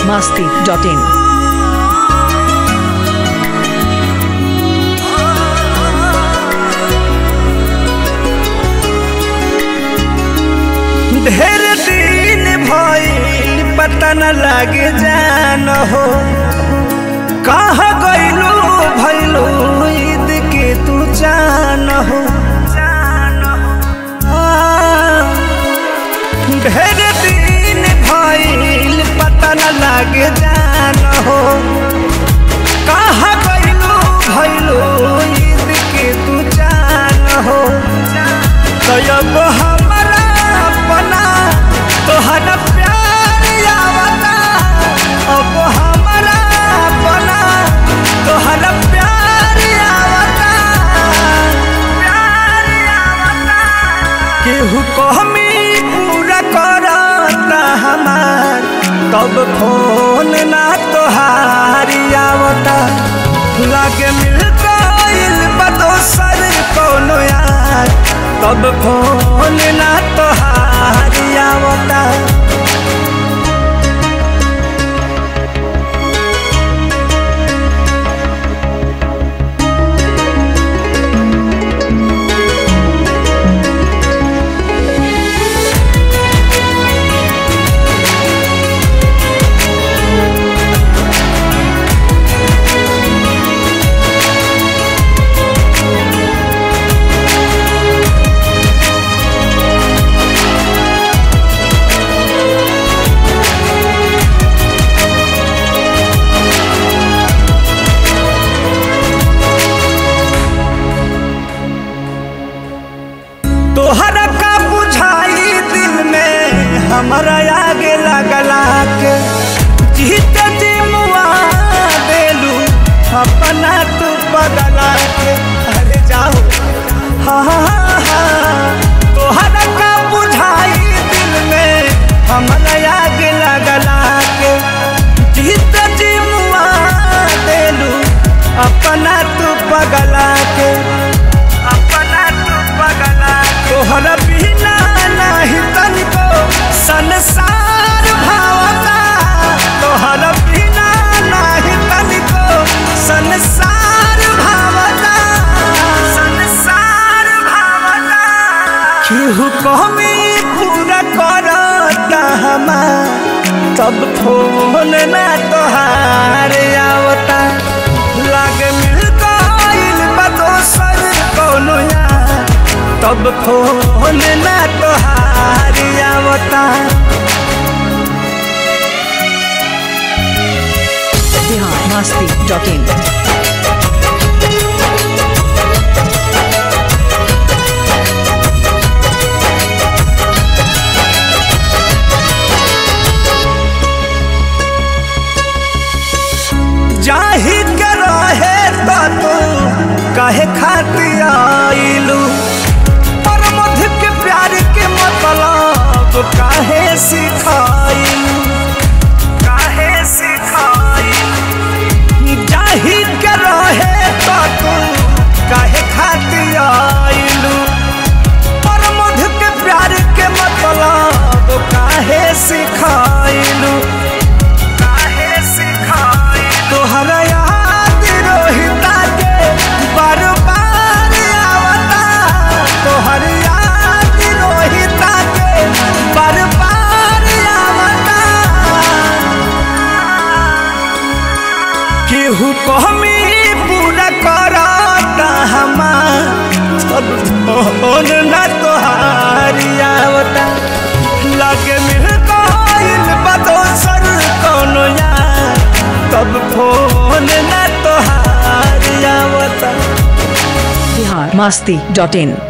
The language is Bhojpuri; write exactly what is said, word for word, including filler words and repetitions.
masti dot in. ढेर दिन भइल पता न लागे जान हो कहाँ गइलू भइलू ईद के तू जान हो। ढेर दिन भइल पता न लागे जान हो कहाँ गइलू भइलू ईद के तू जान हो। तब हमरा अपना तोहरा प्यार आवता अब हमरा अपना तोहरा प्यार आवता प्यार आवता केहू कहमी पूरा करता हमार तब फोन ना तोहारी आवता लागे मिल गइल बा दोसर कोनो यार तब फोन ना तोहारी आवता। तोहरा का बुझाई दिल में हमारा आगे लगला के जीत जी मुआ देलू अपना तू बदला के अरे जाओ हाँ हाँ हाँ तोहरा का बुझाई दिल में हमारा आगे लगला के जीत जी मुआ देलू अपना तू बदला के अपना तू बदला तोहरा बिना नहीं तनिको संसार भावता तोहरा बिना नहीं तनिको संसार भावता संसार भावता केहू कहमी पूरा करता हमार तब फोन ना तोहार आवता लागे मिल गइल बा दोसर कोनो यार तब फोन ना तोहारी आवता। Bihar masti dot in. जाहि के रहे तो तू काहे खातिर आइलू और मध के प्यार के मतलब काहे सिखाइलू काहे सिखाइलू जाहि के रहे तो तू काहे खातिर आइलू और मध के प्यार के मतलब काहे सिखाइलू काहे सिखाइलू तोहरा याद रोहिता के बार बार आवता तोहर याद रोहिता के बार बार आवता केहू कहमी पूरा करता हमार सब फोन ना तोहारी आवता लागे मिल गइल बा दोसर कोनो यार तब फोन ना तोहारी आवता। Bihar masti dot in.